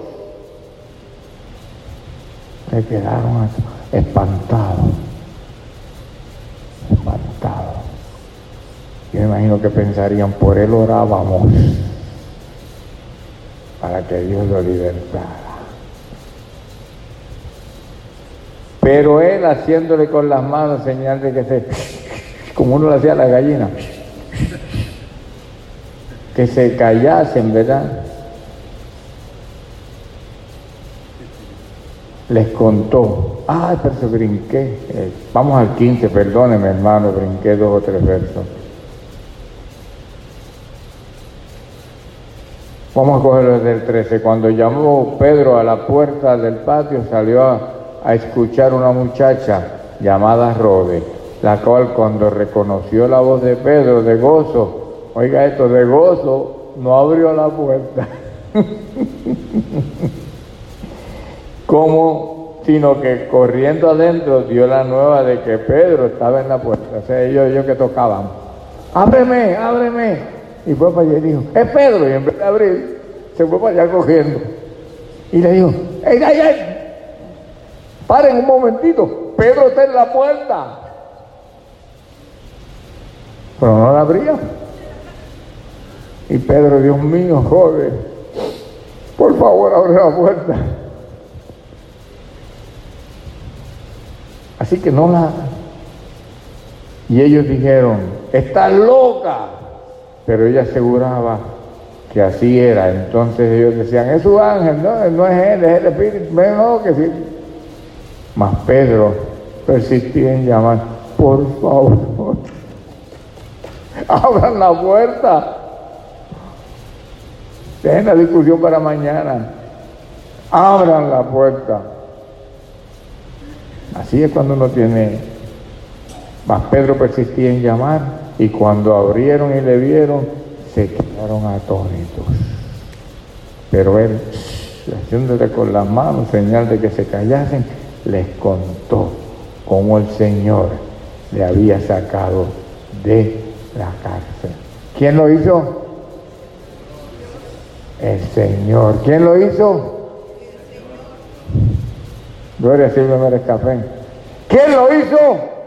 S1: Se quedaron espantados. Yo me imagino que pensarían, por él orábamos, para que Dios lo libertara. Pero él, haciéndole con las manos señal de que como uno le hacía a la gallina, que se callasen, ¿verdad? Les contó. Pero se brinqué. Vamos al 15, perdóneme, hermano, brinqué 2 o 3 versos. Vamos a cogerlo desde el 13. Cuando llamó Pedro a la puerta del patio, salió a escuchar una muchacha llamada Rode, la cual, cuando reconoció la voz de Pedro de gozo, oiga esto, de gozo, no abrió la puerta. Sino que corriendo adentro dio la nueva de que Pedro estaba en la puerta. O sea, ellos que tocaban: ábreme, ábreme. Y fue para allá y dijo: es Pedro. Y en vez de abrir, se fue para allá cogiendo. Y le dijo: ¡ey! Paren un momentito, Pedro está en la puerta. Pero no la abría. Y Pedro: Dios mío, joven, por favor, abre la puerta. Así que no la... Y ellos dijeron: estás loca. Pero ella aseguraba que así era. Entonces ellos decían: es su ángel, no es él, es el espíritu. No, que sí. Mas Pedro persistía en llamar: por favor, abran la puerta. Dejen la discusión para mañana. Abran la puerta. Así es cuando uno tiene... Mas Pedro persistía en llamar, y cuando abrieron y le vieron, se quedaron atónitos. Pero él haciéndole con las manos señal de que se callasen, les contó cómo el Señor le había sacado de la cárcel. ¿Quién lo hizo? El Señor. ¿Quién lo hizo? Gloria a Silvia Café. ¿Quién lo hizo?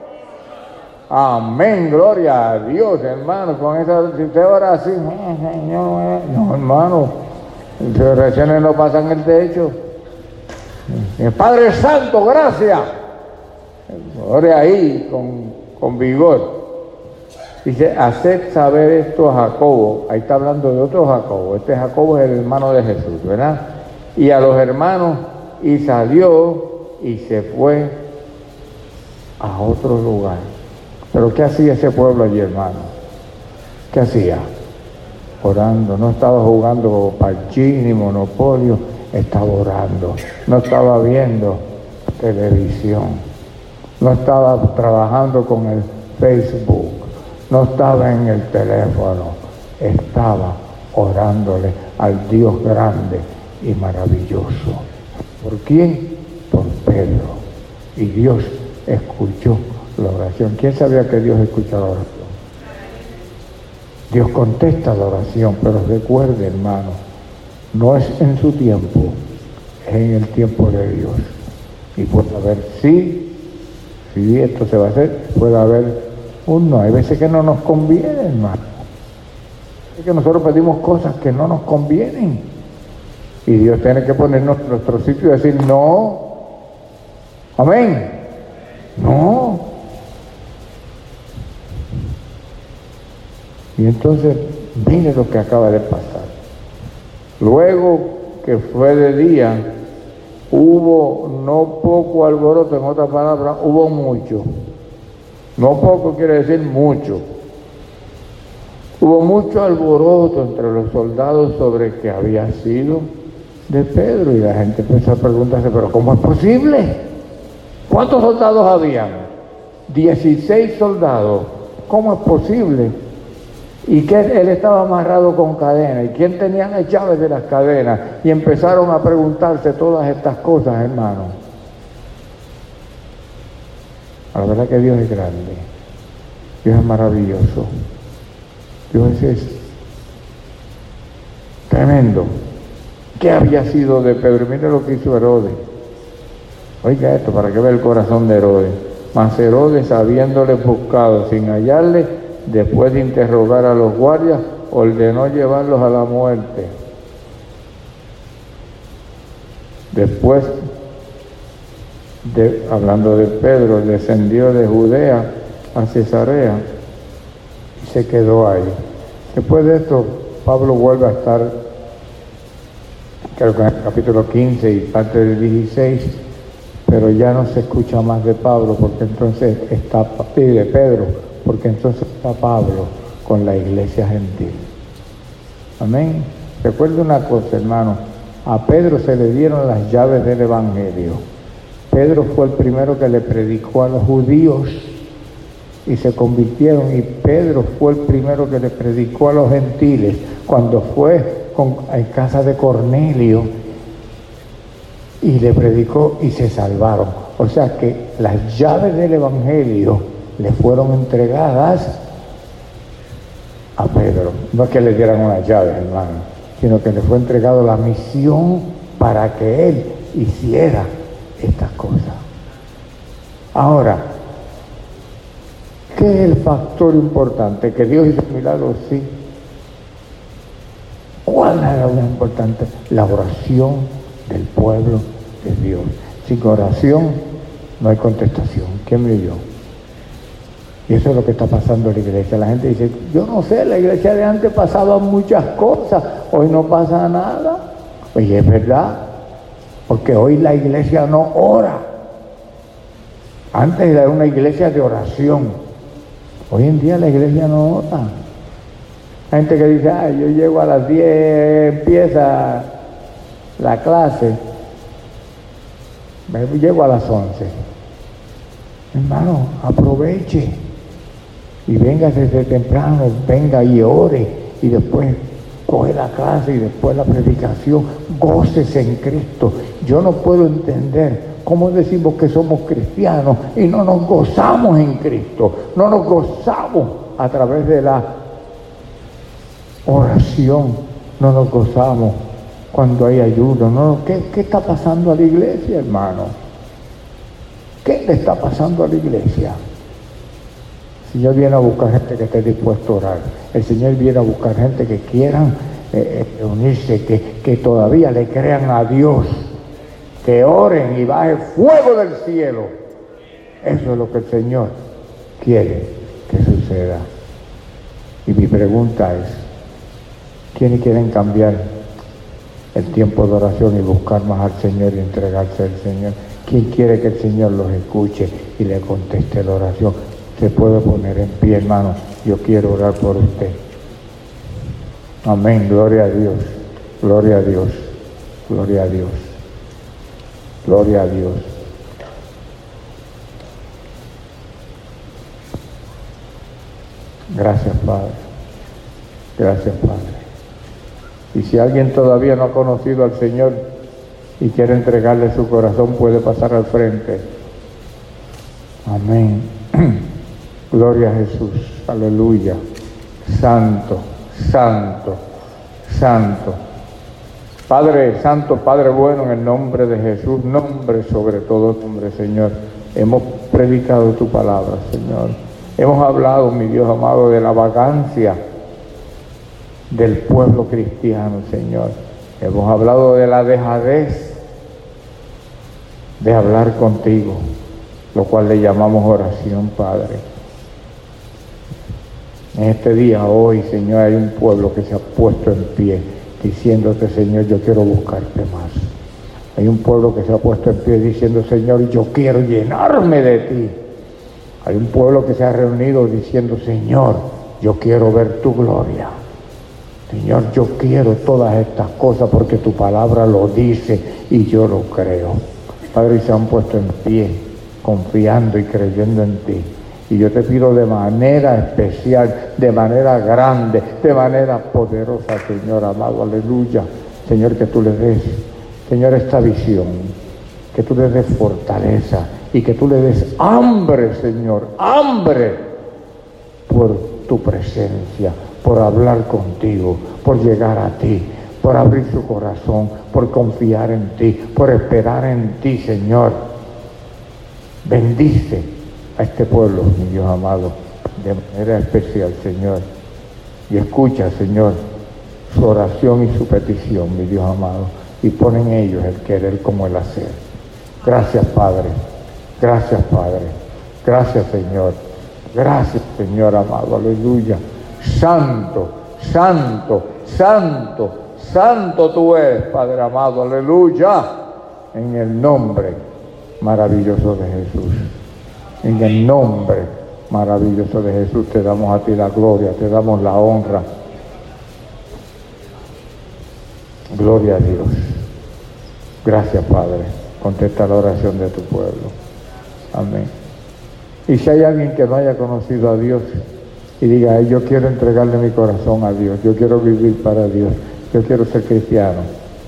S1: Amén, gloria a Dios, hermano. Con esa, si usted ora así, Señor, no, hermano, las oraciones no pasan el techo. El Padre Santo, gracias. Ore ahí con vigor. Dice, haced saber esto a Jacobo. Ahí está hablando de otro Jacobo. Este Jacobo es el hermano de Jesús, ¿verdad? Y a los hermanos, y salió y se fue a otro lugar. Pero ¿qué hacía ese pueblo allí, hermano? ¿Qué hacía? Orando. No estaba jugando parchís ni monopolio, estaba orando. No estaba viendo televisión. No estaba trabajando con el Facebook. No estaba en el teléfono. Estaba orándole al Dios grande y maravilloso. ¿Por quién? Por Pedro. Y Dios escuchó la oración. ¿Quién sabía que Dios escucha la oración? Dios contesta la oración, pero recuerde, hermano, no es en su tiempo, es en el tiempo de Dios. Y puede haber sí, esto se va a hacer, puede haber un no. Hay veces que no nos conviene, hermano. Es que nosotros pedimos cosas que no nos convienen. Y Dios tiene que ponernos en nuestro sitio y decir no. Amén. No. Y entonces, mire lo que acaba de pasar. Luego que fue de día, hubo no poco alboroto, en otras palabras, hubo mucho. No poco quiere decir mucho. Hubo mucho alboroto entre los soldados sobre que había sido de Pedro. Y la gente empezó a preguntarse, ¿pero cómo es posible? ¿Cuántos soldados habían? 16 soldados. ¿Cómo es posible? Y que él estaba amarrado con cadenas. ¿Y quién tenía las llaves de las cadenas? Y empezaron a preguntarse todas estas cosas, hermano. La verdad que Dios es grande. Dios es maravilloso. Dios es tremendo. ¿Qué había sido de Pedro? Mire lo que hizo Herodes. Oiga esto, para que vea el corazón de Herodes. Mas Herodes, habiéndole buscado sin hallarle, después de interrogar a los guardias, ordenó llevarlos a la muerte. Después, hablando de Pedro, descendió de Judea a Cesarea y se quedó ahí. Después de esto, Pablo vuelve a estar, creo que en el capítulo 15 y parte del 16, pero ya no se escucha más de Pablo, porque entonces está, de Pedro, porque entonces está Pablo con la iglesia gentil. Amén. Recuerde una cosa, hermano, a Pedro se le dieron las llaves del evangelio. Pedro fue el primero que le predicó a los judíos y se convirtieron, y Pedro fue el primero que le predicó a los gentiles cuando fue en casa de Cornelio y le predicó y se salvaron. O sea que las llaves del evangelio le fueron entregadas a Pedro. No es que le dieran unas llaves, hermano, sino que le fue entregado la misión para que él hiciera estas cosas. Ahora, ¿qué es el factor importante? ¿Que Dios hizo milagros? Sí. ¿Cuál era lo importante? La oración del pueblo de Dios. Sin oración no hay contestación. ¿Quién me oyó? Y eso es lo que está pasando en la iglesia. La gente dice, yo no sé, la iglesia de antes pasaban muchas cosas, hoy no pasa nada. Oye, es verdad, porque hoy la iglesia no ora. Antes era una iglesia de oración. Hoy en día la iglesia no ora. Hay gente que dice, yo llego a las 10, empieza la clase, llego a las 11. Hermano, aproveche y venga desde temprano, venga y ore, y después coge la clase y después la predicación, gócese en Cristo. Yo no puedo entender cómo decimos que somos cristianos y no nos gozamos en Cristo, no nos gozamos a través de la oración, no nos gozamos cuando hay ayuda. No, ¿qué está pasando a la iglesia, hermano? ¿Qué le está pasando a la iglesia? El Señor viene a buscar gente que esté dispuesto a orar. El Señor viene a buscar gente que quieran unirse, que todavía le crean a Dios, que oren y baje fuego del cielo. Eso es lo que el Señor quiere que suceda. Y mi pregunta es, ¿quiénes quieren cambiar el tiempo de oración y buscar más al Señor y entregarse al Señor? ¿Quién quiere que el Señor los escuche y le conteste la oración? Se puede poner en pie, hermano. Yo quiero orar por usted. Amén. Gloria a Dios. Gloria a Dios. Gloria a Dios. Gloria a Dios. Gracias, Padre. Gracias, Padre. Y si alguien todavía no ha conocido al Señor y quiere entregarle su corazón, puede pasar al frente. Amén. Gloria a Jesús. Aleluya. Santo, santo, santo. Padre Santo, Padre bueno, en el nombre de Jesús, nombre sobre todo nombre, Señor. Hemos predicado tu palabra, Señor. Hemos hablado, mi Dios amado, de la vagancia del pueblo cristiano, Señor. Hemos hablado de la dejadez de hablar contigo, lo cual le llamamos oración, Padre. En este día, hoy, Señor, hay un pueblo que se ha puesto en pie, diciéndote, Señor, yo quiero buscarte más. Hay un pueblo que se ha puesto en pie diciendo, Señor, yo quiero llenarme de ti. Hay un pueblo que se ha reunido diciendo, Señor, yo quiero ver tu gloria. Señor, yo quiero todas estas cosas porque tu palabra lo dice y yo lo creo. Padre, y se han puesto en pie, confiando y creyendo en ti. Y yo te pido de manera especial, de manera grande, de manera poderosa, Señor amado, aleluya. Señor, que tú le des, Señor, esta visión, que tú le des fortaleza y que tú le des hambre, Señor, hambre por tu presencia, por hablar contigo, por llegar a ti, por abrir su corazón, por confiar en ti, por esperar en ti, Señor. Bendice a este pueblo, mi Dios amado, de manera especial, Señor. Y escucha, Señor, su oración y su petición, mi Dios amado, y pon en ellos el querer como el hacer. Gracias, Padre. Gracias, Padre. Gracias, Señor. Gracias, Señor amado. Aleluya. Santo, santo, santo, santo tú eres, Padre amado. Aleluya. En el nombre maravilloso de Jesús. En el nombre maravilloso de Jesús te damos a ti la gloria, te damos la honra. Gloria a Dios. Gracias, Padre. Contesta la oración de tu pueblo. Amén. Y si hay alguien que no haya conocido a Dios y diga, yo quiero entregarle mi corazón a Dios, yo quiero vivir para Dios, yo quiero ser cristiano,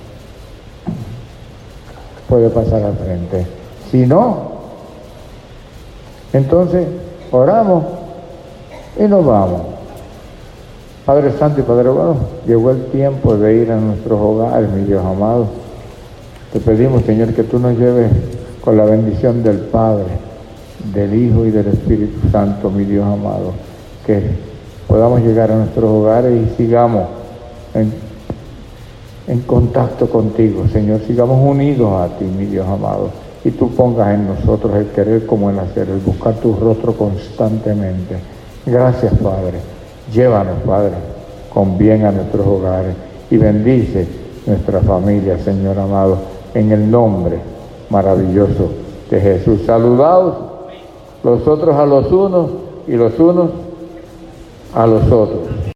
S1: puede pasar al frente. Si no, entonces oramos y nos vamos. Padre Santo y Padre bueno, llegó el tiempo de ir a nuestros hogares, mi Dios amado. Te pedimos, Señor, que tú nos lleves con la bendición del Padre, del Hijo y del Espíritu Santo, mi Dios amado, que podamos llegar a nuestros hogares y sigamos en contacto contigo, Señor, sigamos unidos a ti, mi Dios amado, y tú pongas en nosotros el querer como el hacer, el buscar tu rostro constantemente. Gracias, Padre. Llévanos, Padre, con bien a nuestros hogares y bendice nuestra familia, Señor amado, en el nombre maravilloso de Jesús. Saludaos los otros a los unos y los unos a los otros.